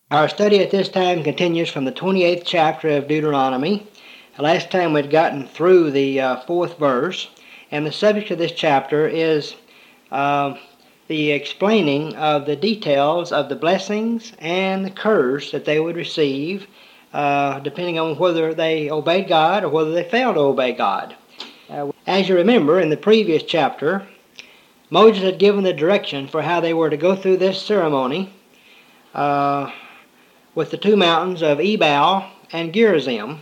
Our study at this time continues from the 28th chapter of Deuteronomy. Last time we'd gotten through the 4th verse, and the subject of this chapter is the explaining of the details of the blessings and the curse that they would receive, depending on whether they obeyed God or whether they failed to obey God. As you remember, in the previous chapter, Moses had given the direction for how they were to go through this ceremony with the two mountains of Ebal and Gerizim.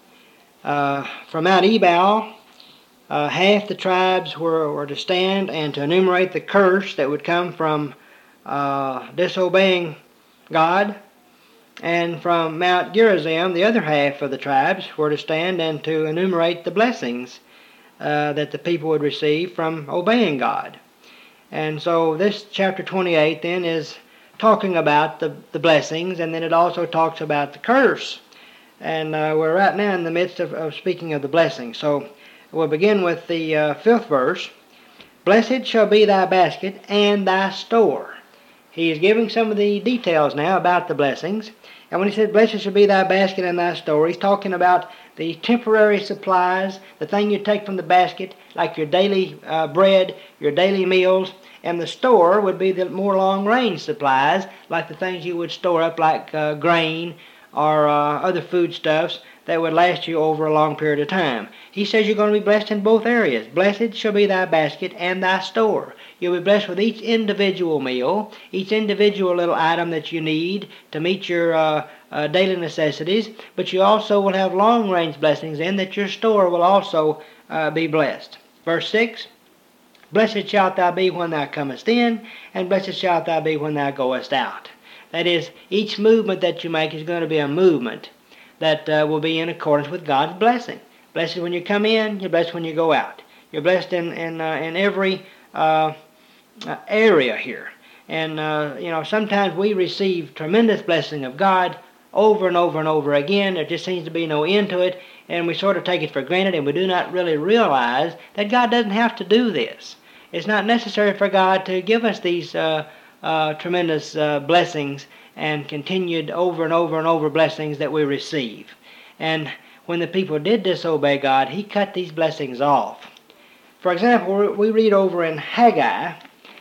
From Mount Ebal, half the tribes were to stand and to enumerate the curse that would come from disobeying God. And from Mount Gerizim, the other half of the tribes were to stand and to enumerate the blessings that the people would receive from obeying God. And so this chapter 28 then is talking about the blessings, and then it also talks about the curse. And we're right now in the midst of speaking of the blessings. So we'll begin with the 5th verse. Blessed shall be thy basket and thy store. He is giving some of the details now about the blessings. And when he says, blessed shall be thy basket and thy store, he's talking about the temporary supplies, the thing you take from the basket, like your daily bread, your daily meals. And the store would be the more long-range supplies, like the things you would store up, like grain or other foodstuffs that would last you over a long period of time. He says you're going to be blessed in both areas. Blessed shall be thy basket and thy store. You'll be blessed with each individual meal, each individual little item that you need to meet your daily necessities, but you also will have long-range blessings in that your store will also be blessed. Verse 6, blessed shalt thou be when thou comest in, and blessed shalt thou be when thou goest out. That is, each movement that you make is going to be a movement that will be in accordance with God's blessing. Blessed when you come in, you're blessed when you go out. You're blessed in every area here. And, sometimes we receive tremendous blessing of God over and over and over again. There just seems to be no end to it, and we sort of take it for granted, and we do not really realize that God doesn't have to do this. It's not necessary for God to give us these tremendous blessings and continued over and over and over blessings that we receive. And when the people did disobey God, he cut these blessings off. For example, we read over in Haggai,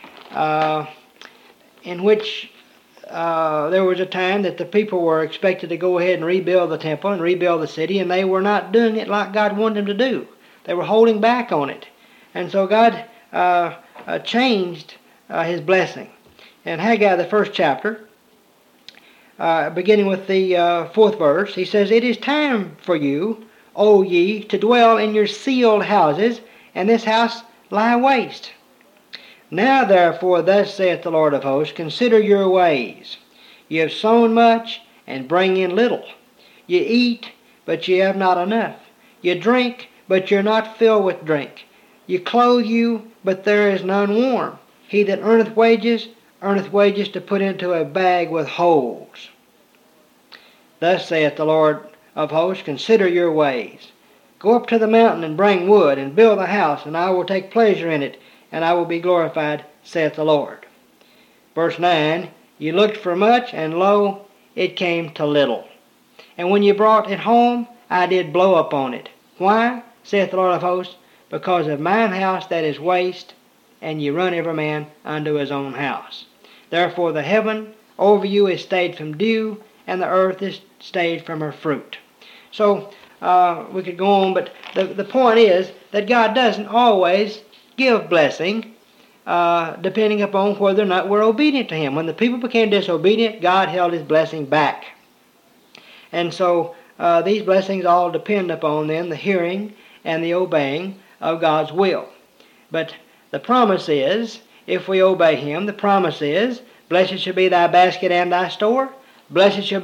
in which there was a time that the people were expected to go ahead and rebuild the temple and rebuild the city, and they were not doing it like God wanted them to do. They were holding back on it. And so God changed his blessing. In Haggai, the 1st chapter, beginning with the 4th verse, he says, it is time for you, O ye, to dwell in your sealed houses, and this house lie waste. Now therefore, thus saith the Lord of hosts, consider your ways. Ye have sown much, and bring in little. Ye eat, but ye have not enough. Ye drink, but you're not filled with drink. Ye clothe you, but there is none warm. He that earneth wages to put into a bag with holes. Thus saith the Lord of hosts, consider your ways. Go up to the mountain and bring wood, and build a house, and I will take pleasure in it, and I will be glorified, saith the Lord. Verse 9, ye looked for much, and lo, it came to little. And when ye brought it home, I did blow upon it. Why, saith the Lord of hosts? Because of mine house that is waste, and ye run every man unto his own house. Therefore the heaven over you is stayed from dew, and the earth is stayed from her fruit. So we could go on, but the point is that God doesn't always give blessing depending upon whether or not we're obedient to him. When the people became disobedient, God held his blessing back. And so these blessings all depend upon then the hearing and the obeying of God's will. But the promise is, if we obey him, the promise is, blessed shall be thy basket and thy store. Blessed shall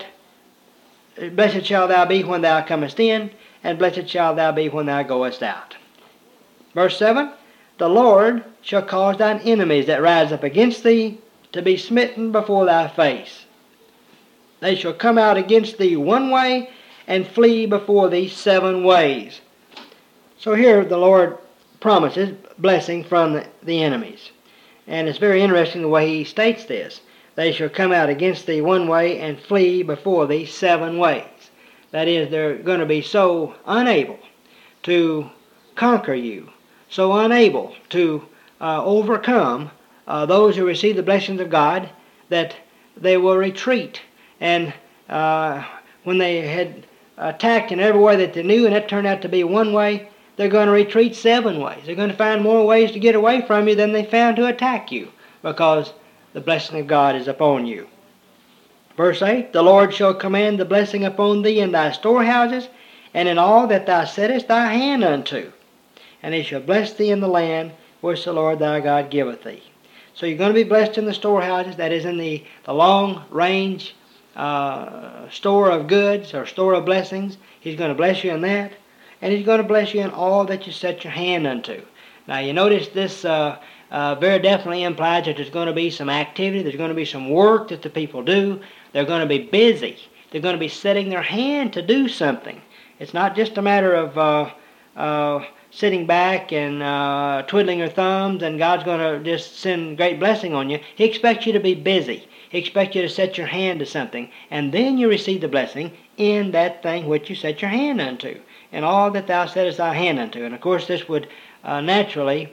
thou be when thou comest in, and blessed shalt thou be when thou goest out. Verse 7, the Lord shall cause thine enemies that rise up against thee to be smitten before thy face. They shall come out against thee one way, and flee before thee 7 ways. So here the Lord promises blessing from the enemies. And it's very interesting the way he states this. they shall come out against thee one way and flee before thee 7 ways. That is, they're going to be so unable to conquer you, so unable to overcome those who receive the blessings of God, that they will retreat. And when they had attacked in every way that they knew, and it turned out to be one way, they're going to retreat 7 ways. They're going to find more ways to get away from you than they found to attack you, because the blessing of God is upon you. Verse 8, the Lord shall command the blessing upon thee in thy storehouses, and in all that thou settest thy hand unto. And he shall bless thee in the land which the Lord thy God giveth thee. So you're going to be blessed in the storehouses, that is in the long range store of goods or store of blessings. He's going to bless you in that, and he's going to bless you in all that you set your hand unto. Now you notice this very definitely implies that there's going to be some activity, there's going to be some work that the people do. They're going to be busy. They're going to be setting their hand to do something. It's not just a matter of sitting back and twiddling your thumbs and God's going to just send great blessing on you. He expects you to be busy. He expects you to set your hand to something, and then you receive the blessing in that thing which you set your hand unto, and all that thou settest thy hand unto. And of course this would naturally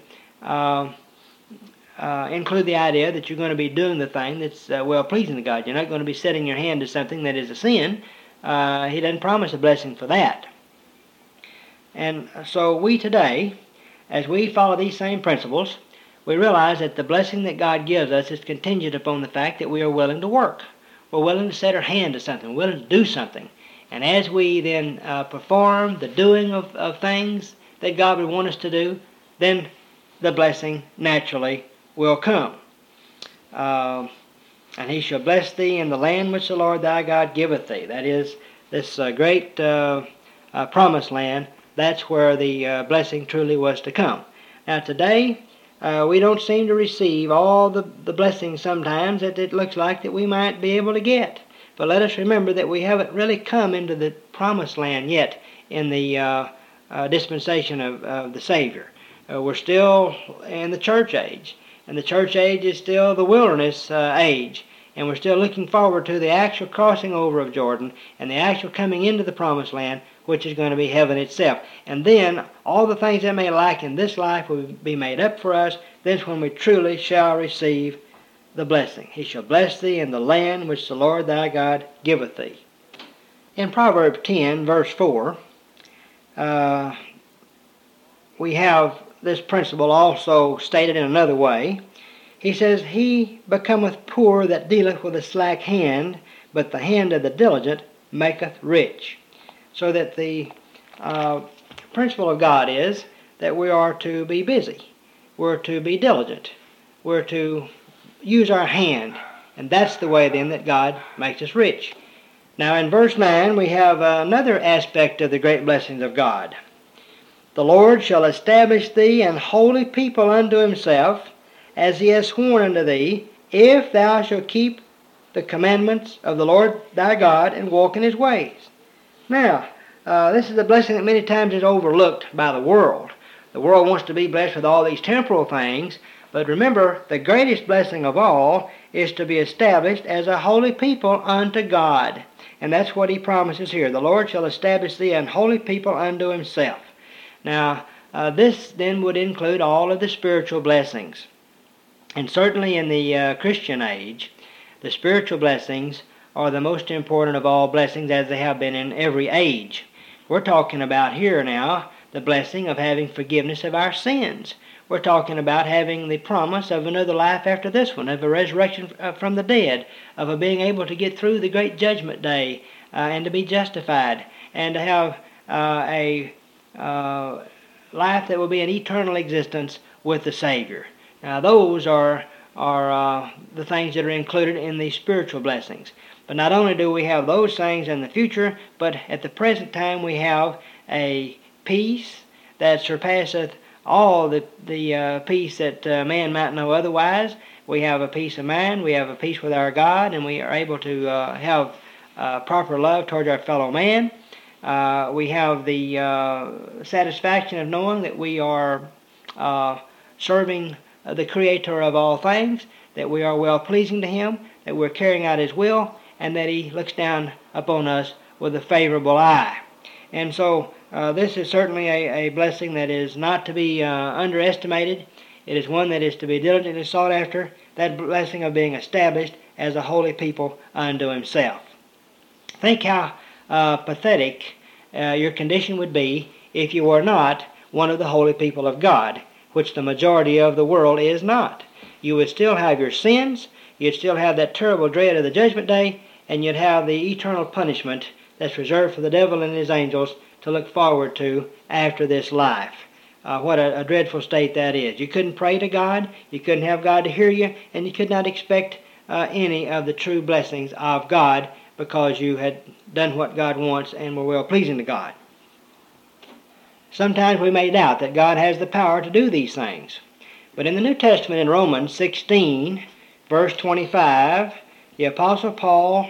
include the idea that you're going to be doing the thing that's well-pleasing to God. You're not going to be setting your hand to something that is a sin. He doesn't promise a blessing for that. And so we today, as we follow these same principles, we realize that the blessing that God gives us is contingent upon the fact that we are willing to work. We're willing to set our hand to something. We're willing to do something. And as we then perform the doing of things that God would want us to do, then the blessing naturally will come. And he shall bless thee in the land which the Lord thy God giveth thee. That is, this great promised land. That's where the blessing truly was to come. Now today, we don't seem to receive all the blessings sometimes that it looks like that we might be able to get. But let us remember that we haven't really come into the promised land yet in the dispensation of the Savior. We're still in the church age, and the church age is still the wilderness age, and we're still looking forward to the actual crossing over of Jordan and the actual coming into the promised land, which is going to be heaven itself. And then all the things that may lack in this life will be made up for us. That's when we truly shall receive the blessing. He shall bless thee in the land which the Lord thy God giveth thee. In Proverbs 10, verse 4, we have this principle also stated in another way. He says, he becometh poor that dealeth with a slack hand, but the hand of the diligent maketh rich. So that the principle of God is that we are to be busy. We're to be diligent. We're to use our hand. And that's the way then that God makes us rich. Now in verse 9 we have another aspect of the great blessings of God. The Lord shall establish thee an holy people unto himself, as he has sworn unto thee, if thou shalt keep the commandments of the Lord thy God and walk in his ways. Now, this is a blessing that many times is overlooked by the world. The world wants to be blessed with all these temporal things, but remember, the greatest blessing of all is to be established as a holy people unto God. And that's what he promises here. The Lord shall establish thee an holy people unto himself. Now, this then would include all of the spiritual blessings. And certainly in the Christian age, the spiritual blessings are the most important of all blessings, as they have been in every age. We're talking about here now the blessing of having forgiveness of our sins. We're talking about having the promise of another life after this one, of a resurrection from the dead, of being able to get through the great judgment day and to be justified, and to have a life that will be an eternal existence with the Savior. Now those are the things that are included in the spiritual blessings. But not only do we have those things in the future, but at the present time we have a peace that surpasseth all the peace that man might know otherwise. We have a peace of mind, we have a peace with our God, and we are able to have proper love towards our fellow man. We have the satisfaction of knowing that we are serving the Creator of all things, that we are well-pleasing to him, that we're carrying out His will, and that He looks down upon us with a favorable eye. And so this is certainly a blessing that is not to be underestimated. It is one that is to be diligently sought after, that blessing of being established as a holy people unto Himself. Think how pathetic your condition would be if you were not one of the holy people of God, which the majority of the world is not. You would still have your sins, you'd still have that terrible dread of the judgment day, and you'd have the eternal punishment that's reserved for the devil and his angels to look forward to after this life. What a dreadful state that is. You couldn't pray to God, you couldn't have God to hear you, and you could not expect any of the true blessings of God because you had done what God wants and were well-pleasing to God. Sometimes we may doubt that God has the power to do these things. But in the New Testament, in Romans 16, verse 25, the Apostle Paul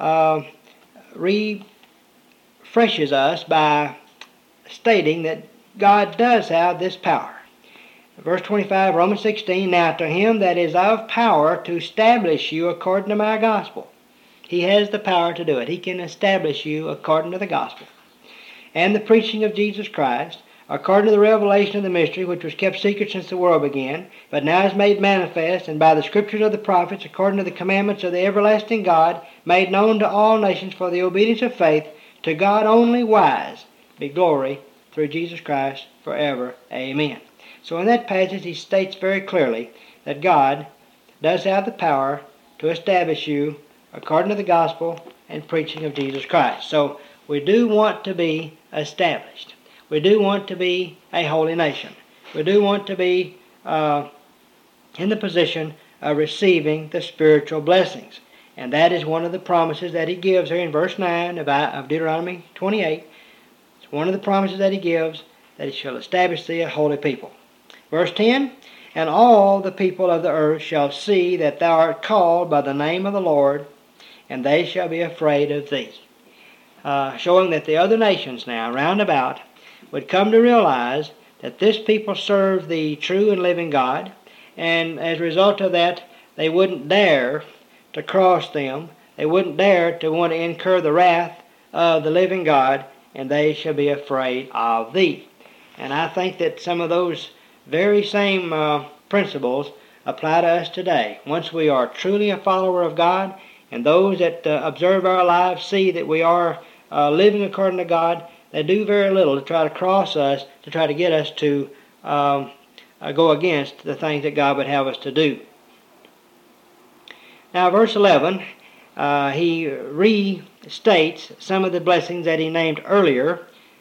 refreshes us by stating that God does have this power. Verse 25, Romans 16, now to Him that is of power to establish you according to my gospel. He has the power to do it. He can establish you according to the gospel. And the preaching of Jesus Christ, according to the revelation of the mystery, which was kept secret since the world began, but now is made manifest, and by the scriptures of the prophets, according to the commandments of the everlasting God, made known to all nations for the obedience of faith, to God only wise, be glory through Jesus Christ forever. Amen. So in that passage he states very clearly that God does have the power to establish you according to the gospel and preaching of Jesus Christ. So we do want to be established. We do want to be a holy nation. We do want to be in the position of receiving the spiritual blessings. And that is one of the promises that He gives here in verse 9 of Deuteronomy 28. It's one of the promises that He gives, that He shall establish thee a holy people. Verse 10, and all the people of the earth shall see that thou art called by the name of the Lord, and they shall be afraid of thee. Showing that the other nations now round about would come to realize that this people serve the true and living God, and as a result of that, they wouldn't dare to cross them. They wouldn't dare to want to incur the wrath of the living God, and they shall be afraid of thee. And I think that some of those very same principles apply to us today. Once we are truly a follower of God, and those that observe our lives see that we are living according to God, they do very little to try to cross us, to try to get us to go against the things that God would have us to do. Now, verse 11, he restates some of the blessings that he named earlier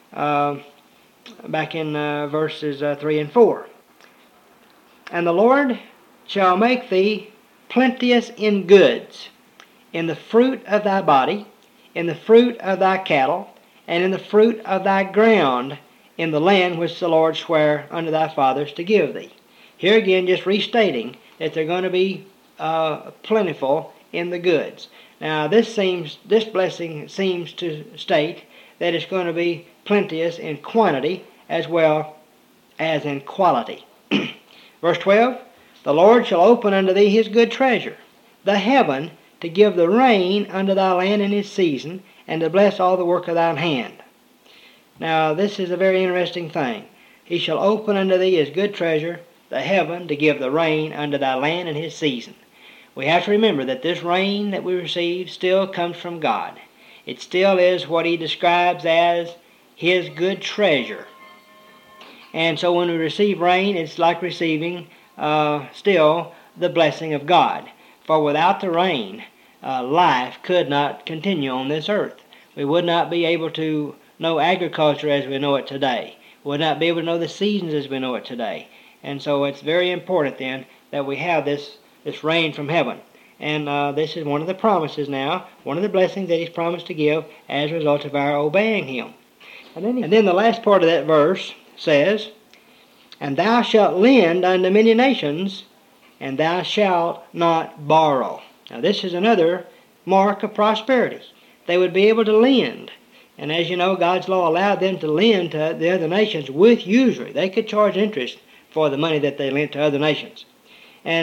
back in verses 3 and 4. And the Lord shall make thee plenteous in goods, in the fruit of thy body, in the fruit of thy cattle, and in the fruit of thy ground, in the land which the Lord sware unto thy fathers to give thee. Here again, just restating that they're going to be plentiful in the goods. Now, this blessing seems to state that it's going to be plenteous in quantity as well as in quality. Verse 12, the Lord shall open unto thee His good treasure, the heaven, to give the rain unto thy land in his season, and to bless all the work of thine hand. Now, this is a very interesting thing. He shall open unto thee His good treasure, the heaven, to give the rain unto thy land in his season. We have to remember that this rain that we receive still comes from God. It still is what He describes as His good treasure. And so when we receive rain, it's like receiving still the blessing of God. For without the rain, life could not continue on this earth. We would not be able to know agriculture as we know it today. We would not be able to know the seasons as we know it today. And so it's very important then that we have this rain from heaven. And this is one of the promises now, one of the blessings that He's promised to give as a result of our obeying Him. And then the last part of that verse says, and thou shalt lend unto many nations, and thou shalt not borrow. Now this is another mark of prosperity. They would be able to lend. And as you know, God's law allowed them to lend to the other nations with usury. They could charge interest for the money that they lent to other nations. And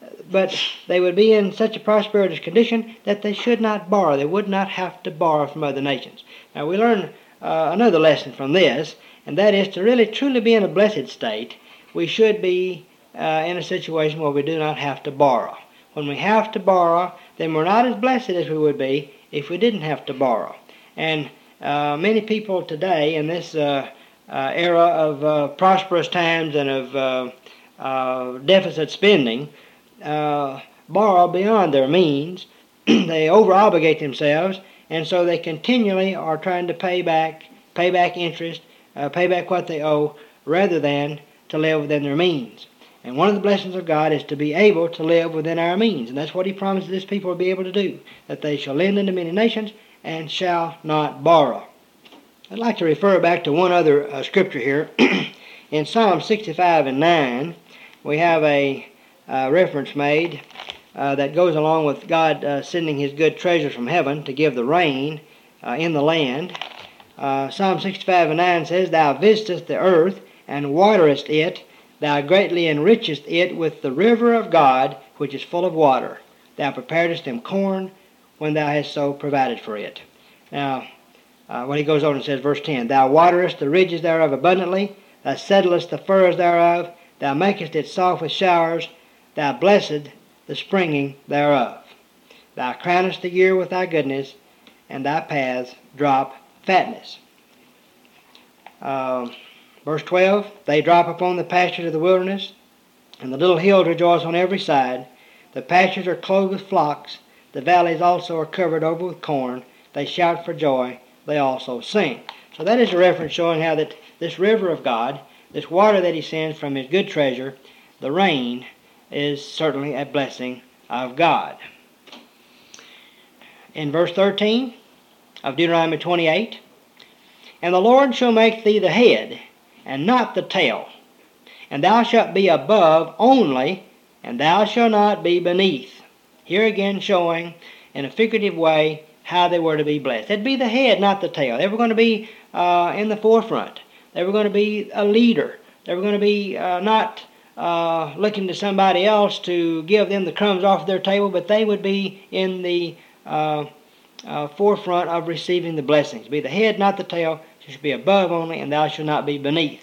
but they would be in such a prosperous condition that they should not borrow. They would not have to borrow from other nations. Now we learn another lesson from this, and that is to really truly be in a blessed state, we should be in a situation where we do not have to borrow. When we have to borrow, then we're not as blessed as we would be if we didn't have to borrow. And many people today in this era of prosperous times and of deficit spending borrow beyond their means. They over-obligate themselves, and so they continually are trying to pay back interest, pay back what they owe, rather than to live within their means. And one of the blessings of God is to be able to live within our means, and that's what He promises His people will be able to do, that they shall lend unto many nations and shall not borrow. I'd like to refer back to one other scripture here. In Psalm 65 and 9, we have a reference made that goes along with God sending His good treasures from heaven to give the rain in the land. Psalm 65 and 9 says, Thou visitest the earth and waterest it, Thou greatly enrichest it with the river of God, which is full of water. Thou preparest them corn when Thou hast so provided for it. Now, when he goes on and says, verse 10, Thou waterest the ridges thereof abundantly, Thou settlest the furrows thereof, Thou makest it soft with showers, Thou blessest the springing thereof. Thou crownest the year with Thy goodness, and Thy paths drop fatness. Verse 12, They drop upon the pastures of the wilderness, and the little hills rejoice on every side. The pastures are clothed with flocks, the valleys also are covered over with corn. They shout for joy, they also sing. So that is a reference showing how that this river of God, this water that He sends from His good treasure, the rain, is certainly a blessing of God. In verse 13 of Deuteronomy 28, And the Lord shall make thee the head, and not the tail. And thou shalt be above only, and thou shalt not be beneath. Here again showing in a figurative way how they were to be blessed. They'd be the head, not the tail. They were going to be in the forefront. They were going to be a leader. They were going to be not looking to somebody else to give them the crumbs off their table, but they would be in the forefront of receiving the blessings. Be the head, not the tail. You should be above only, and thou shalt not be beneath.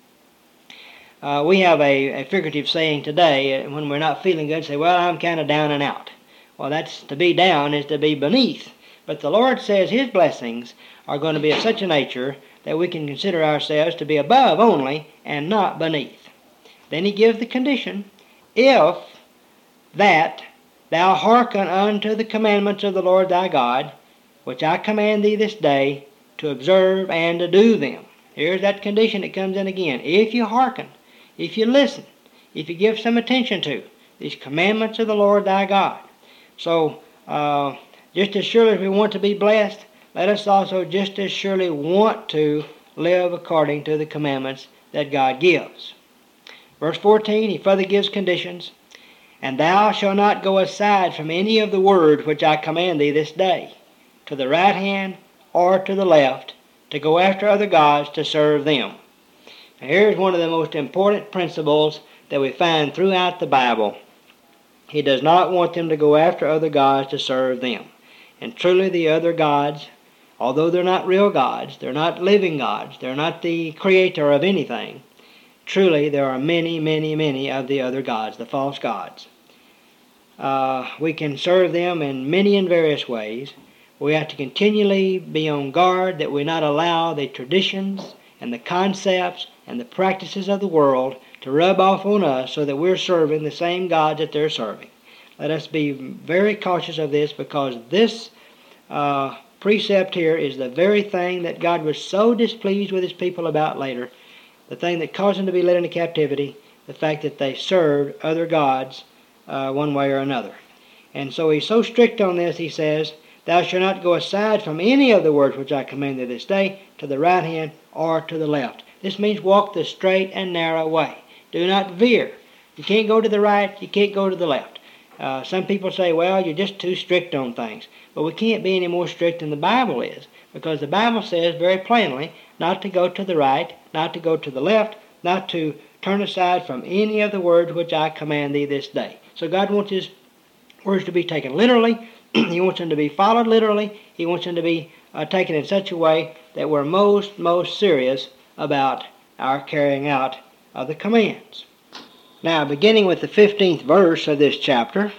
We have a figurative saying today, when we're not feeling good, say, well, I'm kind of down and out. Well, that's to be down is to be beneath. But the Lord says His blessings are going to be of such a nature that we can consider ourselves to be above only and not beneath. Then He gives the condition, if that thou hearken unto the commandments of the Lord thy God, which I command thee this day, to observe and to do them. Here's that condition that comes in again. If you hearken, if you listen, if you give some attention to these commandments of the Lord thy God. So, just as surely as we want to be blessed, let us also just as surely want to live according to the commandments that God gives. Verse 14, He further gives conditions. And thou shalt not go aside from any of the words which I command thee this day, to the right hand or to the left, to go after other gods to serve them. Now, here's one of the most important principles that we find throughout the Bible. He does not want them to go after other gods to serve them. And truly the other gods, although they're not real gods, they're not living gods, they're not the creator of anything, truly there are many, many, many of the other gods, the false gods. We can serve them in many and various ways. We have to continually be on guard that we not allow the traditions and the concepts and the practices of the world to rub off on us so that we're serving the same gods that they're serving. Let us be very cautious of this, because this precept here is the very thing that God was so displeased with His people about later, the thing that caused them to be led into captivity, the fact that they served other gods one way or another. And so He's so strict on this, He says, Thou shalt not go aside from any of the words which I command thee this day, to the right hand or to the left. This means walk the straight and narrow way. Do not veer. You can't go to the right, you can't go to the left. Some people say, well, you're just too strict on things. But we can't be any more strict than the Bible is, because the Bible says very plainly not to go to the right, not to go to the left, not to turn aside from any of the words which I command thee this day. So God wants His words to be taken literally. He wants them to be followed literally. He wants them to be taken in such a way that we're most serious about our carrying out of the commands. Now, beginning with the 15th verse of this chapter,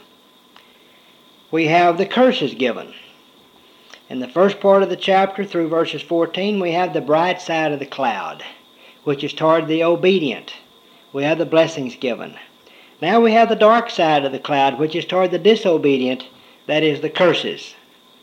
we have the curses given. In the first part of the chapter, through verses 14, we have the bright side of the cloud, which is toward the obedient. We have the blessings given. Now we have the dark side of the cloud, which is toward the disobedient, that is, the curses.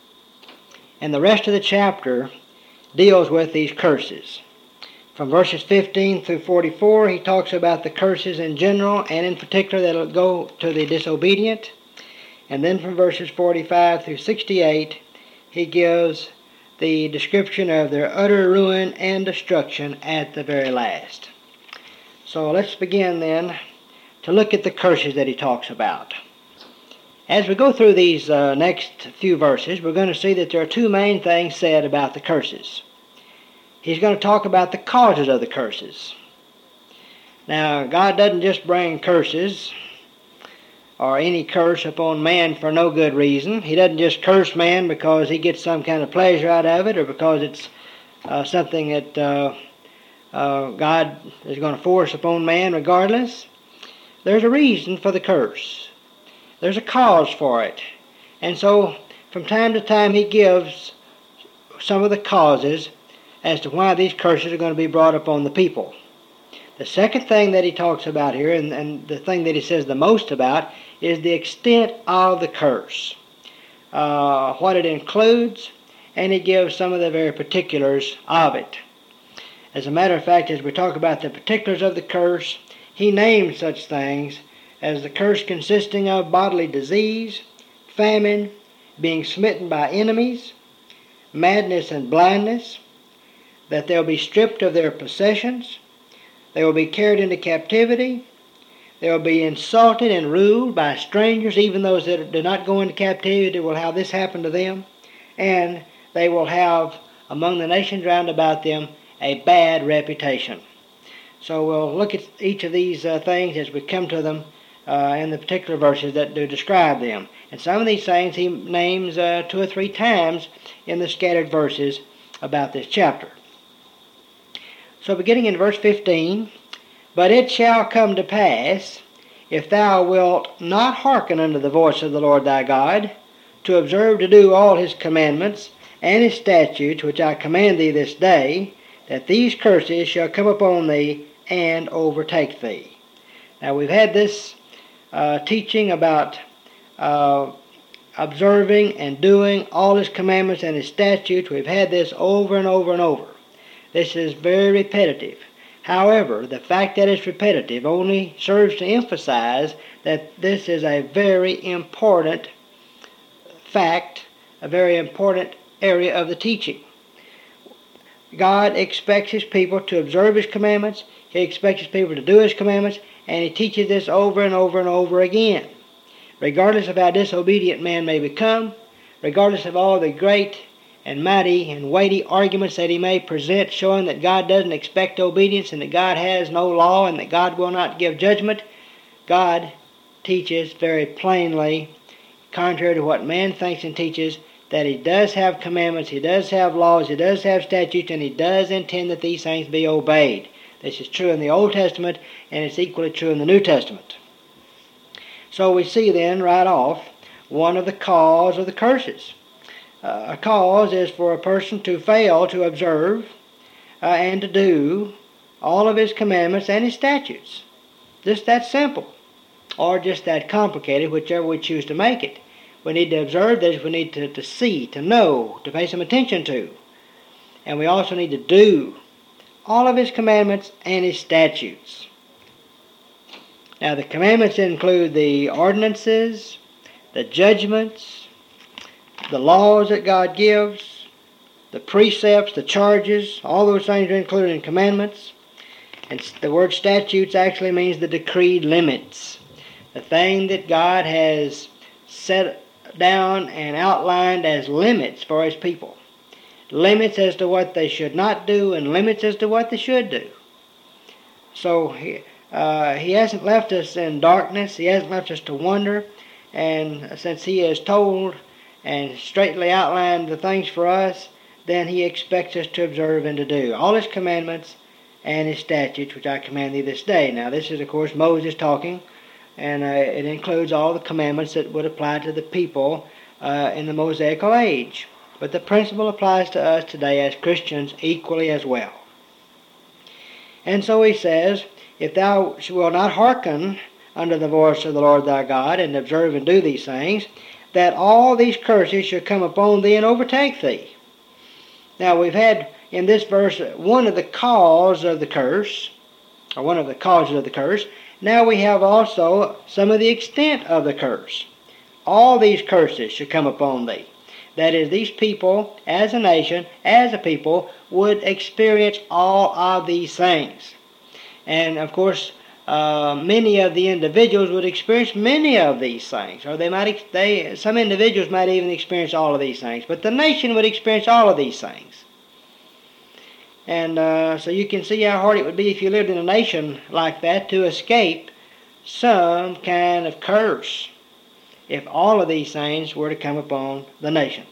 And the rest of the chapter deals with these curses. From verses 15 through 44, he talks about the curses in general, and in particular that will go to the disobedient. And then from verses 45 through 68, he gives the description of their utter ruin and destruction at the very last. So let's begin then to look at the curses that he talks about. As we go through these next few verses, we're going to see that there are two main things said about the curses. He's going to talk about the causes of the curses. Now, God doesn't just bring curses or any curse upon man for no good reason. He doesn't just curse man because he gets some kind of pleasure out of it or because it's something that God is going to force upon man regardless. There's a reason for the curse. There's a cause for it. And so, from time to time, he gives some of the causes as to why these curses are going to be brought upon the people. The second thing that he talks about here, and the thing that he says the most about, is the extent of the curse, what it includes, and he gives some of the very particulars of it. As a matter of fact, as we talk about the particulars of the curse, he names such things as the curse consisting of bodily disease, famine, being smitten by enemies, madness and blindness, that they'll be stripped of their possessions, they will be carried into captivity, they will be insulted and ruled by strangers. Even those that do not go into captivity will have this happen to them, and they will have among the nations round about them a bad reputation. So we'll look at each of these things as we come to them in the particular verses that do describe them. And some of these things he names 2 or 3 times in the scattered verses about this chapter. So beginning in verse 15, "But it shall come to pass, if thou wilt not hearken unto the voice of the Lord thy God, to observe to do all his commandments and his statutes which I command thee this day, that these curses shall come upon thee and overtake thee." Now we've had this teaching about observing and doing all his commandments and his statutes. We've had this over and over and over. This is very repetitive. However, the fact that it's repetitive only serves to emphasize that this is a very important fact, a very important area of the teaching. God expects his people to observe his commandments. He expects his people to do his commandments, and he teaches this over and over and over again. Regardless of how disobedient man may become, regardless of all the great and mighty and weighty arguments that he may present showing that God doesn't expect obedience and that God has no law and that God will not give judgment, God teaches very plainly, contrary to what man thinks and teaches, that he does have commandments, he does have laws, he does have statutes, and he does intend that these things be obeyed. This is true in the Old Testament, and it's equally true in the New Testament. So we see then, right off, one of the cause of the curses. A cause is for a person to fail to observe and to do all of his commandments and his statutes. Just that simple, or just that complicated, whichever we choose to make it. We need to observe this, we need to see, to know, to pay some attention to. And we also need to do all of his commandments and his statutes. Now the commandments include the ordinances, the judgments, the laws that God gives, the precepts, the charges, all those things are included in commandments. And the word statutes actually means the decreed limits. The thing that God has set down and outlined as limits for his people. Limits as to what they should not do and limits as to what they should do. So He hasn't left us in darkness. He hasn't left us to wonder. And since He has told and straightly outlined the things for us, then He expects us to observe and to do all His commandments and His statutes, which I command thee this day. Now this is, of course, Moses talking, and it includes all the commandments that would apply to the people in the Mosaical age. But the principle applies to us today as Christians equally as well. And so he says, if thou wilt not hearken unto the voice of the Lord thy God, and observe and do these things, that all these curses shall come upon thee and overtake thee. Now we've had in this verse one of the causes of the curse, or one of the causes of the curse. Now we have also some of the extent of the curse. All these curses shall come upon thee. That is, these people, as a nation, as a people, would experience all of these things. And, of course, many of the individuals would experience many of these things. Or some individuals might even experience all of these things. But the nation would experience all of these things. And so you can see how hard it would be if you lived in a nation like that to escape some kind of curse, if all of these things were to come upon the nation.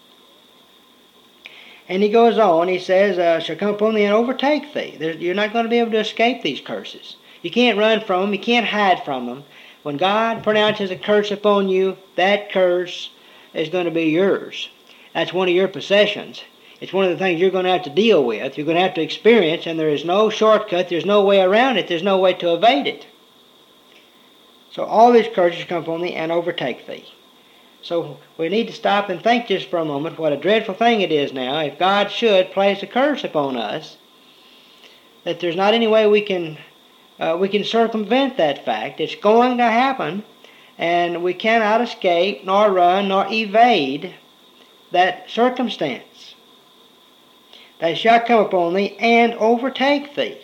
And he goes on, he says, shall come upon thee and overtake thee. You're not going to be able to escape these curses. You can't run from them, you can't hide from them. When God pronounces a curse upon you, that curse is going to be yours. That's one of your possessions. It's one of the things you're going to have to deal with, you're going to have to experience, and there is no shortcut, there's no way around it, there's no way to evade it. So all these curses come upon thee and overtake thee. So we need to stop and think just for a moment what a dreadful thing it is now if God should place a curse upon us, that there's not any way we can circumvent that fact. It's going to happen, and we cannot escape, nor run, nor evade that circumstance. They shall come upon thee and overtake thee.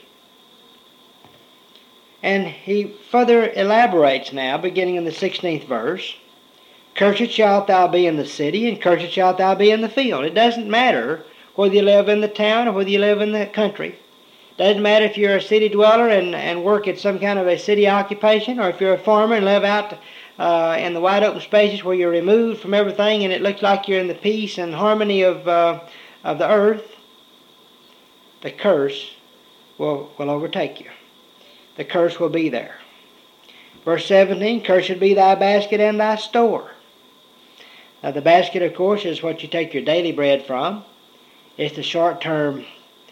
And he further elaborates now, beginning in the 16th verse, cursed shalt thou be in the city, and cursed shalt thou be in the field. It doesn't matter whether you live in the town or whether you live in the country. It doesn't matter if you're a city dweller and work at some kind of a city occupation, or if you're a farmer and live out in the wide open spaces where you're removed from everything and it looks like you're in the peace and harmony of the earth. The curse will overtake you. The curse will be there. Verse 17, cursed be thy basket and thy store. Now the basket, of course, is what you take your daily bread from. It's the short-term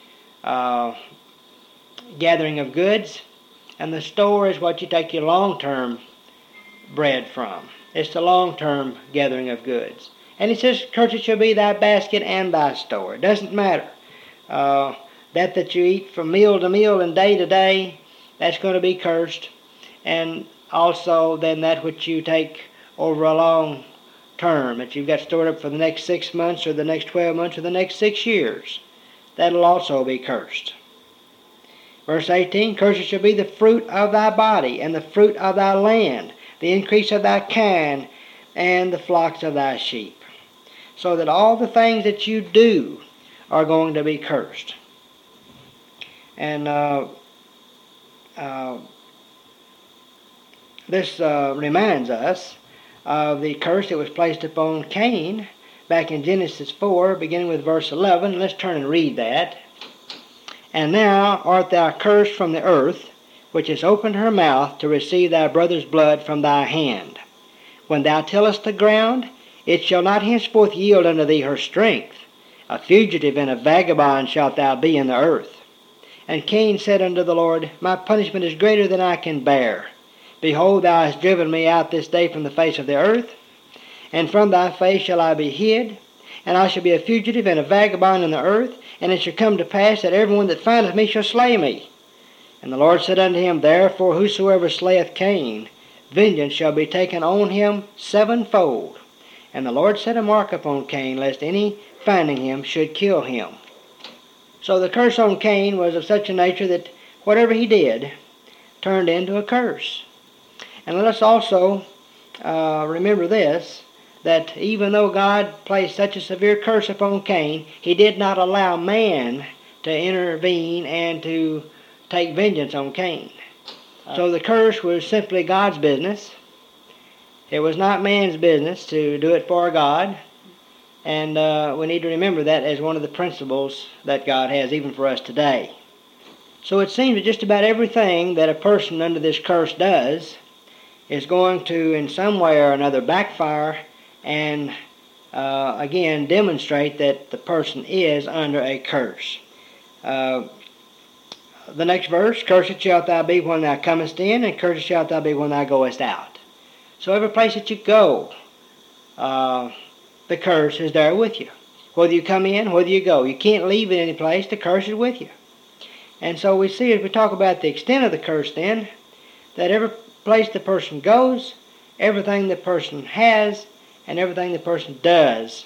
gathering of goods. And the store is what you take your long-term bread from. It's the long-term gathering of goods. And it says, cursed shall be thy basket and thy store. It doesn't matter. That you eat from meal to meal and day to day, that's going to be cursed. And also then that which you take over a long term, that you've got stored up for the next 6 months or the next 12 months or the next 6 years, that'll also be cursed. Verse 18, cursed shall be the fruit of thy body, and the fruit of thy land, the increase of thy kine, and the flocks of thy sheep. So that all the things that you do are going to be cursed. And this reminds us of the curse that was placed upon Cain back in Genesis 4, beginning with verse 11. Let's turn and read that. And now art thou cursed from the earth, which has opened her mouth to receive thy brother's blood from thy hand. When thou tillest the ground, it shall not henceforth yield unto thee her strength. A fugitive and a vagabond shalt thou be in the earth. And Cain said unto the Lord, my punishment is greater than I can bear. Behold, thou hast driven me out this day from the face of the earth, and from thy face shall I be hid, and I shall be a fugitive and a vagabond in the earth, and it shall come to pass that everyone that findeth me shall slay me. And the Lord said unto him, therefore whosoever slayeth Cain, vengeance shall be taken on him sevenfold. And the Lord set a mark upon Cain, lest any finding him should kill him. So the curse on Cain was of such a nature that whatever he did turned into a curse. And let us also remember this, that even though God placed such a severe curse upon Cain, he did not allow man to intervene and to take vengeance on Cain. So the curse was simply God's business. It was not man's business to do it for God. And we need to remember that as one of the principles that God has even for us today. So it seems that just about everything that a person under this curse does is going to in some way or another backfire and again demonstrate that the person is under a curse. The next verse, cursed shalt thou be when thou comest in, and cursed shalt thou be when thou goest out. So every place that you go, the curse is there with you. Whether you come in, whether you go. You can't leave in any place, the curse is with you. And so we see as we talk about the extent of the curse then, that every place the person goes, everything the person has, and everything the person does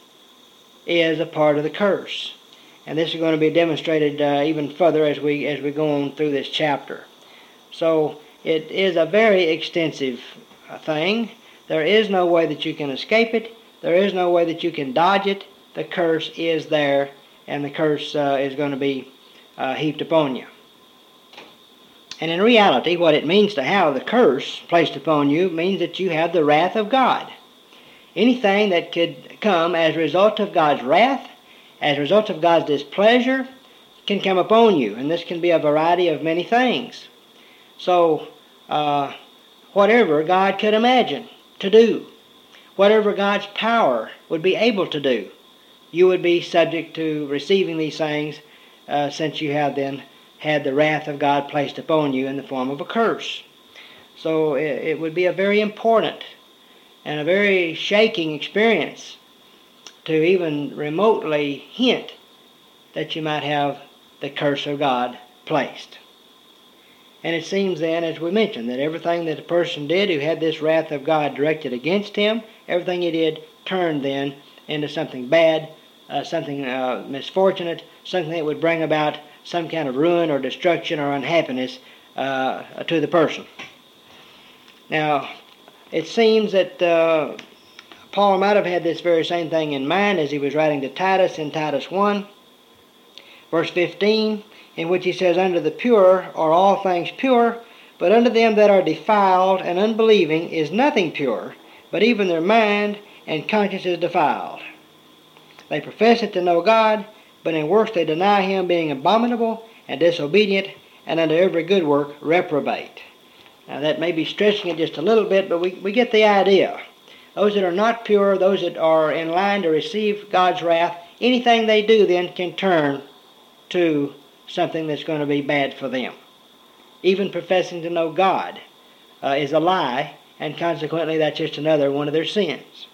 is a part of the curse. And this is going to be demonstrated even further as we go on through this chapter. So it is a very extensive thing. There is no way that you can escape it. There is no way that you can dodge it. The curse is there, and the curse is going to be heaped upon you. And in reality, what it means to have the curse placed upon you means that you have the wrath of God. Anything that could come as a result of God's wrath, as a result of God's displeasure, can come upon you. And this can be a variety of many things. So, whatever God could imagine to do, whatever God's power would be able to do, you would be subject to receiving these things since you have then had the wrath of God placed upon you in the form of a curse. So it would be a very important and a very shaking experience to even remotely hint that you might have the curse of God placed. And it seems then, as we mentioned, that everything that a person did who had this wrath of God directed against him, everything he did turned then into something bad, something misfortunate, something that would bring about some kind of ruin or destruction or unhappiness to the person. Now, it seems that Paul might have had this very same thing in mind as he was writing to Titus in Titus 1, verse 15, in which he says, "Unto the pure are all things pure, but unto them that are defiled and unbelieving is nothing pure, but even their mind and conscience is defiled. They profess it to know God, but in works they deny him, being abominable and disobedient, and unto every good work reprobate." Now that may be stretching it just a little bit, but we get the idea. Those that are not pure, those that are in line to receive God's wrath, anything they do then can turn to something that's going to be bad for them. Even professing to know God is a lie, and consequently that's just another one of their sins.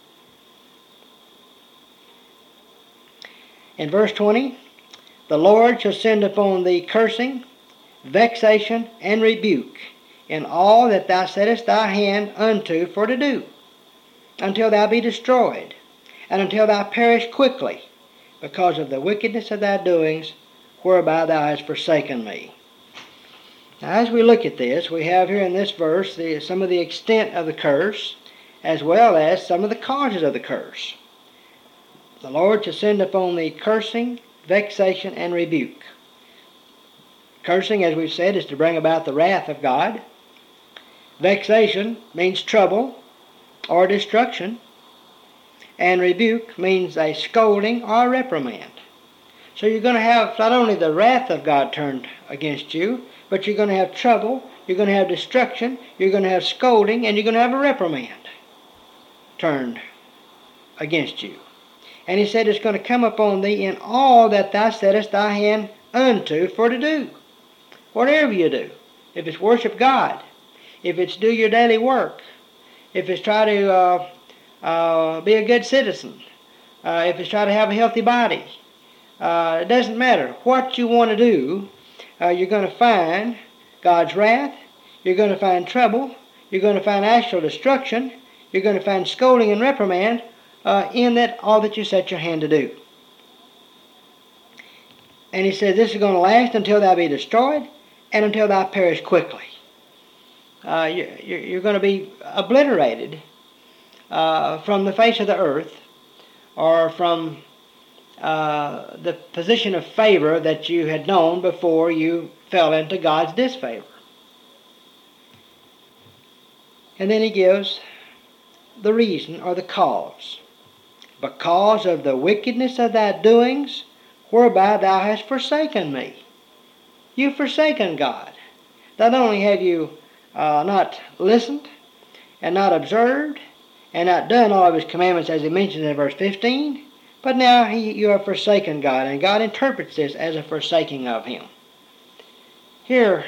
In verse 20, "The Lord shall send upon thee cursing, vexation, and rebuke in all that thou settest thy hand unto for to do, until thou be destroyed, and until thou perish quickly, because of the wickedness of thy doings, whereby thou hast forsaken me." Now, as we look at this, we have here in this verse some of the extent of the curse, as well as some of the causes of the curse. "The Lord shall send upon thee cursing, vexation, and rebuke." Cursing, as we've said, is to bring about the wrath of God. Vexation means trouble or destruction. And rebuke means a scolding or a reprimand. So you're going to have not only the wrath of God turned against you, but you're going to have trouble, you're going to have destruction, you're going to have scolding, and you're going to have a reprimand turned against you. And he said it's going to come upon thee in all that thou settest thy hand unto for to do. Whatever you do. If it's worship God, if it's do your daily work, if it's try to be a good citizen, if it's try to have a healthy body, it doesn't matter. What you want to do, you're going to find God's wrath, you're going to find trouble, you're going to find actual destruction, you're going to find scolding and reprimand in that all that you set your hand to do. And he says this is going to last until thou be destroyed and until thou perish quickly. You're going to be obliterated from the face of the earth, or from the position of favor that you had known before you fell into God's disfavor. And then he gives the reason or the cause. Because of the wickedness of thy doings, whereby thou hast forsaken me. You've forsaken God. Not only have you not listened and not observed and not done all of his commandments as he mentions in verse 15, but now you have forsaken God, and God interprets this as a forsaking of him. Here,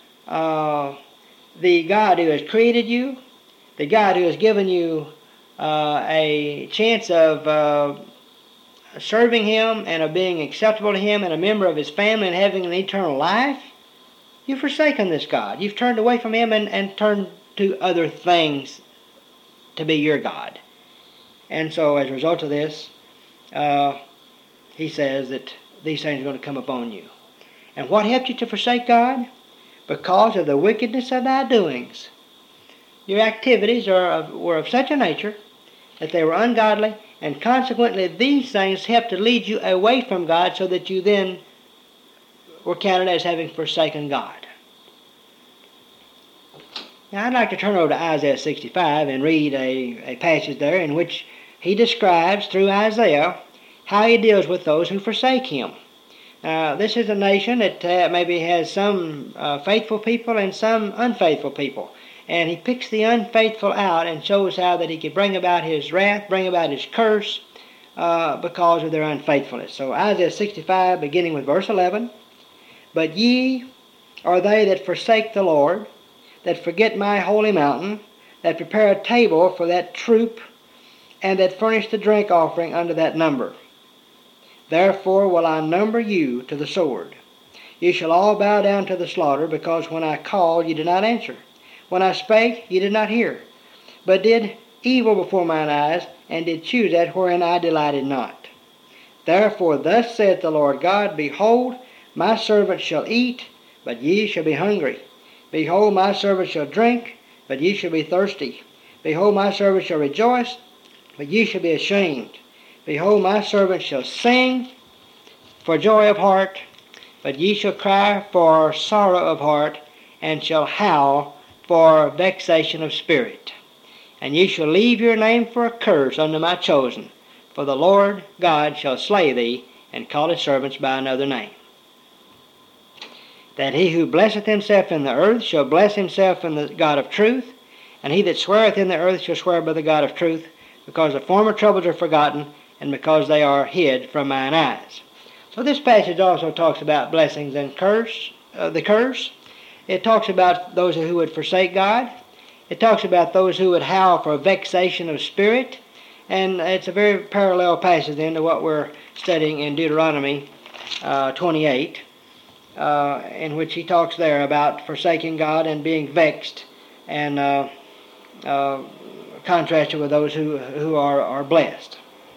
the God who has created you, the God who has given you a chance of serving him and of being acceptable to him and a member of his family and having an eternal life, you've forsaken this God. You've turned away from him and turned to other things to be your God. And so as a result of this, he says that these things are going to come upon you. And what helped you to forsake God? Because of the wickedness of thy doings. Your activities were of such a nature that they were ungodly, and consequently these things helped to lead you away from God, so that you then were counted as having forsaken God. Now I'd like to turn over to Isaiah 65 and read a passage there in which he describes through Isaiah how he deals with those who forsake him. This is a nation that maybe has some faithful people and some unfaithful people. And he picks the unfaithful out and shows how that he could bring about his wrath, bring about his curse because of their unfaithfulness. So Isaiah 65, beginning with verse 11, But ye are they that forsake the Lord, that forget my holy mountain, that prepare a table for that troop, and that furnish the drink offering unto that number. Therefore will I number you to the sword. Ye shall all bow down to the slaughter, because when I called ye did not answer. When I spake ye did not hear, but did evil before mine eyes, and did choose that wherein I delighted not. Therefore thus saith the Lord God, Behold, my servants shall eat, but ye shall be hungry. Behold, my servants shall drink, but ye shall be thirsty. Behold, my servants shall rejoice, but ye shall be ashamed. Behold, my servants shall sing for joy of heart, but ye shall cry for sorrow of heart, and shall howl for vexation of spirit. And ye shall leave your name for a curse unto my chosen, for the Lord God shall slay thee, and call his servants by another name. That he who blesseth himself in the earth shall bless himself in the God of truth, and he that sweareth in the earth shall swear by the God of truth, because the former troubles are forgotten, and because they are hid from mine eyes. So this passage also talks about blessings and the curse. It talks about those who would forsake God. It talks about those who would howl for vexation of spirit. And it's a very parallel passage then to what we're studying in Deuteronomy 28, in which he talks there about forsaking God and being vexed, and contrasted with those who are blessed.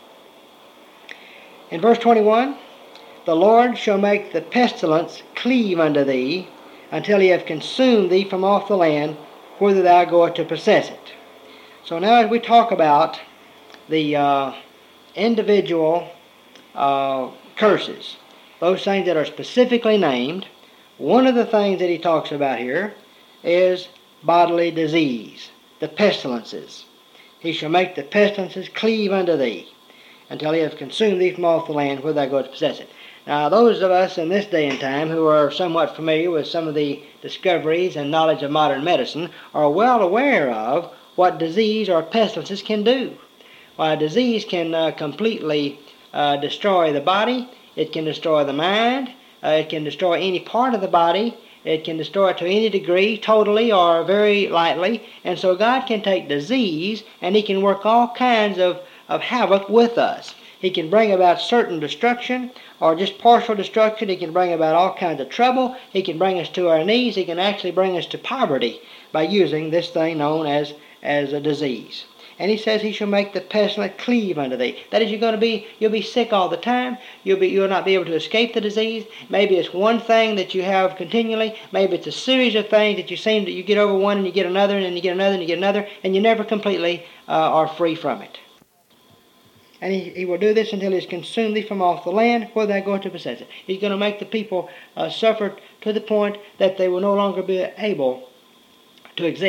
In verse 21, The Lord shall make the pestilence cleave unto thee, until he have consumed thee from off the land, whither thou goest to possess it. So now as we talk about the individual curses, those things that are specifically named, one of the things that he talks about here is bodily disease, the pestilences. He shall make the pestilences cleave unto thee, until he have consumed thee from off the land, whither thou goest to possess it. Now, those of us in this day and time who are somewhat familiar with some of the discoveries and knowledge of modern medicine are well aware of what disease or pestilences can do. Why, disease can completely destroy the body, it can destroy the mind, it can destroy any part of the body, it can destroy it to any degree, totally or very lightly, and so God can take disease and he can work all kinds of havoc with us. He can bring about certain destruction or just partial destruction. He can bring about all kinds of trouble. He can bring us to our knees. He can actually bring us to poverty by using this thing known as a disease. And he says he shall make the pestilence cleave unto thee. That is, you'll be sick all the time. You'll not be able to escape the disease. Maybe it's one thing that you have continually. Maybe it's a series of things that you get over one and you get another and then you get another and you get another, and you never completely are free from it. And he will do this until he has consumed thee from off the land, where thou goest to possess it. He's going to make the people suffer to the point that they will no longer be able to exist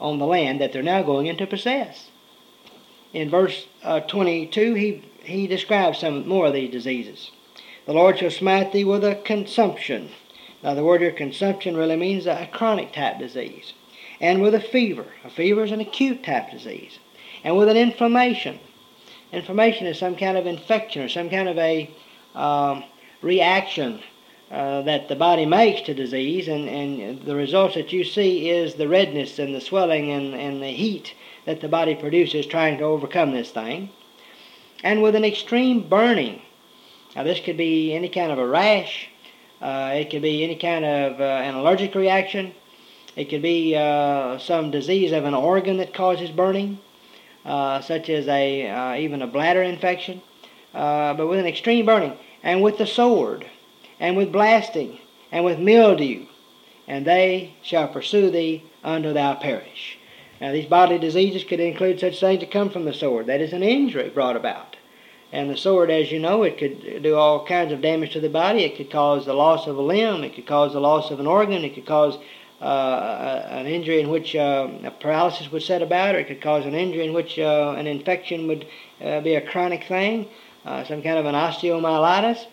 on the land that they're now going in to possess. In verse 22, he describes some more of these diseases. The Lord shall smite thee with a consumption. Now the word here, consumption, really means a chronic type disease. And with a fever. A fever is an acute type disease. And with an inflammation. Inflammation is some kind of infection or some kind of a reaction that the body makes to disease, and the results that you see is the redness and the swelling and the heat that the body produces trying to overcome this thing. And with an extreme burning. Now this could be any kind of a rash, it could be any kind of an allergic reaction, it could be some disease of an organ that causes burning, such as even a bladder infection, but with an extreme burning, and with the sword, and with blasting, and with mildew, and they shall pursue thee until thou perish. Now these bodily diseases could include such things that come from the sword. That is an injury brought about. And the sword, as you know, it could do all kinds of damage to the body. It could cause the loss of a limb. It could cause the loss of an organ. It could cause an injury in which a paralysis would set about, or it could cause an injury in which an infection would be a chronic thing, some kind of an osteomyelitis.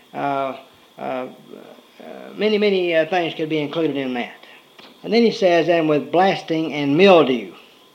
Many things could be included in that. And then he says, and with blasting and mildew.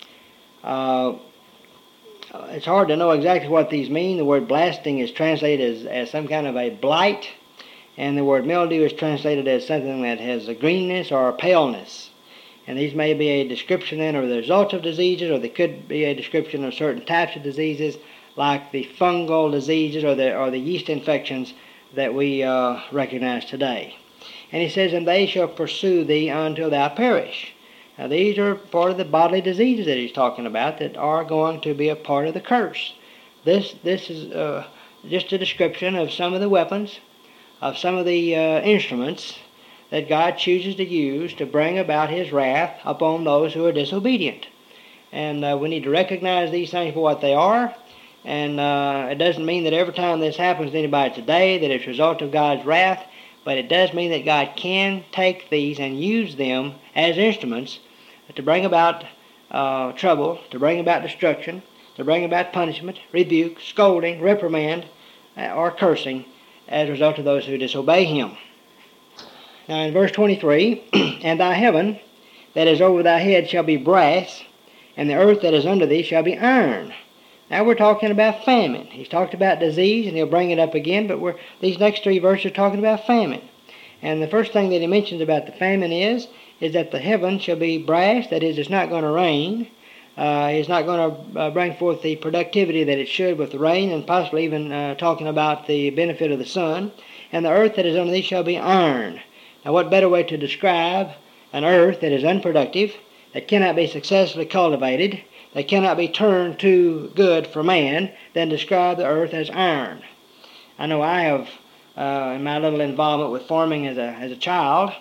It's hard to know exactly what these mean. The word blasting is translated as some kind of a blight, and the word mildew is translated as something that has a greenness or a paleness. And these may be a description then of the result of diseases, or they could be a description of certain types of diseases, like the fungal diseases or the yeast infections that we recognize today. And he says, and they shall pursue thee until thou perish. Now these are part of the bodily diseases that he's talking about that are going to be a part of the curse. This is just a description of some of the weapons, of some of the instruments that God chooses to use to bring about his wrath upon those who are disobedient. And we need to recognize these things for what they are. And it doesn't mean that every time this happens to anybody today that it's a result of God's wrath, but it does mean that God can take these and use them as instruments to bring about trouble, to bring about destruction, to bring about punishment, rebuke, scolding, reprimand, or cursing as a result of those who disobey him. Now in verse 23, and thy heaven that is over thy head shall be brass, and the earth that is under thee shall be iron. Now we're talking about famine. He's talked about disease, and he'll bring it up again, but these next three verses are talking about famine. And the first thing that he mentions about the famine is that the heaven shall be brass, that is, it's not going to rain. It's not going to bring forth the productivity that it should with the rain, and possibly even talking about the benefit of the sun. And the earth that is under thee shall be iron. Now what better way to describe an earth that is unproductive, that cannot be successfully cultivated, that cannot be turned to good for man, than describe the earth as iron. I know I have, in my little involvement with farming as a child,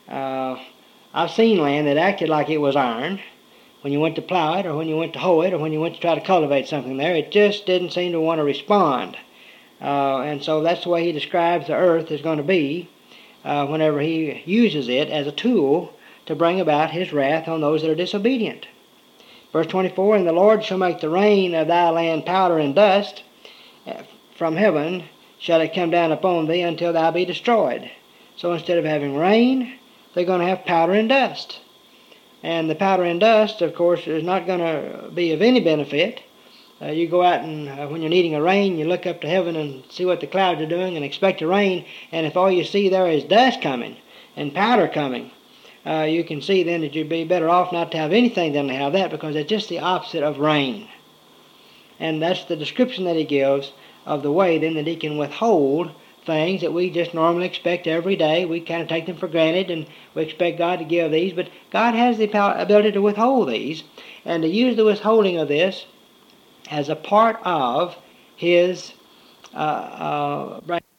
I've seen land that acted like it was iron. When you went to plow it, or when you went to hoe it, or when you went to try to cultivate something there, it just didn't seem to want to respond. And so that's the way he describes the earth is going to be whenever he uses it as a tool to bring about his wrath on those that are disobedient. Verse 24, and the Lord shall make the rain of thy land powder and dust. From heaven shall it come down upon thee until thou be destroyed. So instead of having rain, they're going to have powder and dust. And the powder and dust, of course, is not going to be of any benefit. You go out and when you're needing a rain, you look up to heaven and see what the clouds are doing and expect a rain. And if all you see there is dust coming and powder coming, you can see then that you'd be better off not to have anything than to have that, because it's just the opposite of rain. And that's the description that he gives of the way then that he can withhold things that we just normally expect every day. We kind of take them for granted and we expect God to give these, but God has the ability to withhold these and to use the withholding of this as a part of his